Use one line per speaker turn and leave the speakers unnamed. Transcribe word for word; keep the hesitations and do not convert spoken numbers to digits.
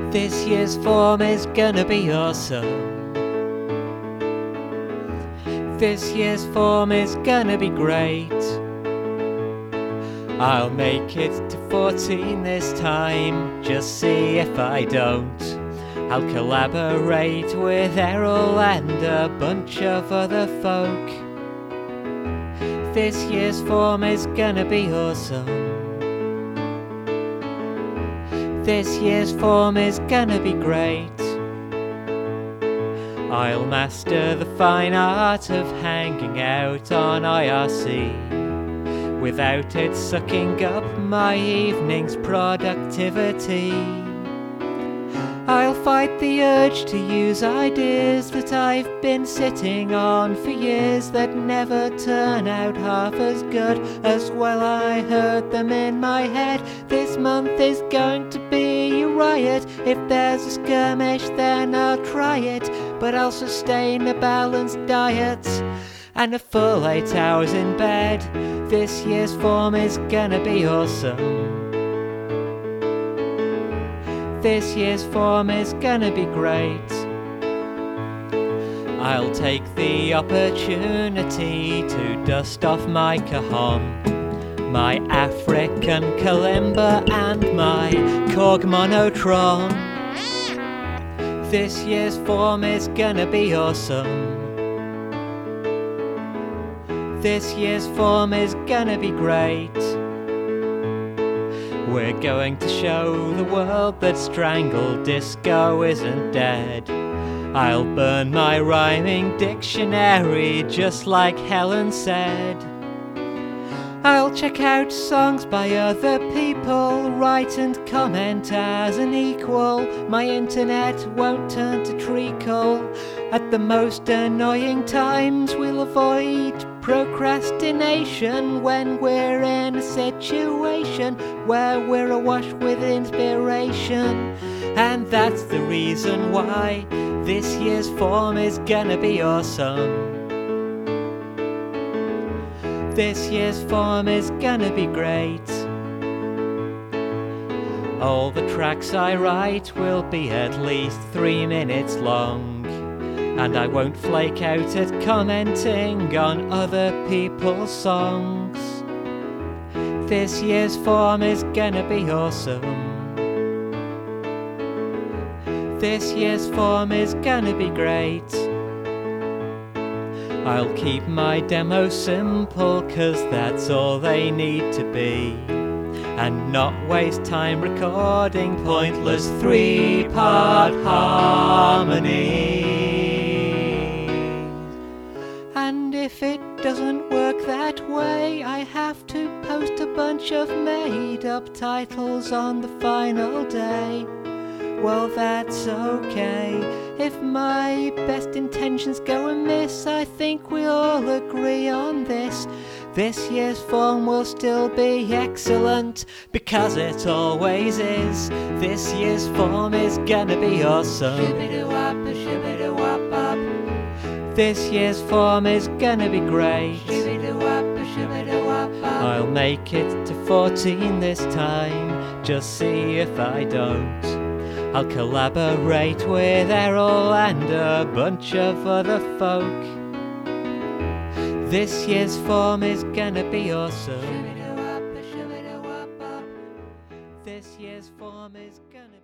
This year's form is gonna be awesome. This year's form is gonna be great. I'll make it to fourteen this time, just see if I don't. I'll collaborate with Errol and a bunch of other folk. This year's form is gonna be awesome. This year's form is gonna be great. I'll master the fine art of hanging out on I R C without it sucking up my evening's productivity. I'll fight the urge to use ideas that I've been sitting on for years that never turn out half as good as well I heard them in my head. This month is going to be a riot. If there's a skirmish then I'll try it, but I'll sustain a balanced diet and a full eight hours in bed. This year's form is gonna be awesome. This year's form is gonna be great. I'll take the opportunity to dust off my cajon, my African kalimba and my Korg monotron. This year's form is gonna be awesome. This year's form is gonna be great. We're going to show the world that Strangled Disco isn't dead. I'll burn my rhyming dictionary just like Helen said. I'll check out songs by other people, write and comment as an equal. My internet won't turn to treacle. At the most annoying times we'll avoid procrastination when we're in a situation where we're awash with inspiration. And that's the reason why this year's form is gonna be awesome. This year's form is gonna be great. All the tracks I write will be at least three minutes long, and I won't flake out at commenting on other people's songs. This year's form is gonna be awesome. This year's form is gonna be great. I'll keep my demos simple, cause that's all they need to be, and not waste time recording pointless three-part harmonies. And if it doesn't work that way, I have to post a bunch of made-up titles on the final day. Well, that's okay. If my best intentions go amiss, I think we all agree on this. This year's form will still be excellent, because it always is. This year's form is gonna be awesome. This year's form is gonna be great. I'll make it to fourteen this time, just see if I don't. I'll collaborate with Errol and a bunch of other folk. This year's form is gonna be awesome. This year's form is gonna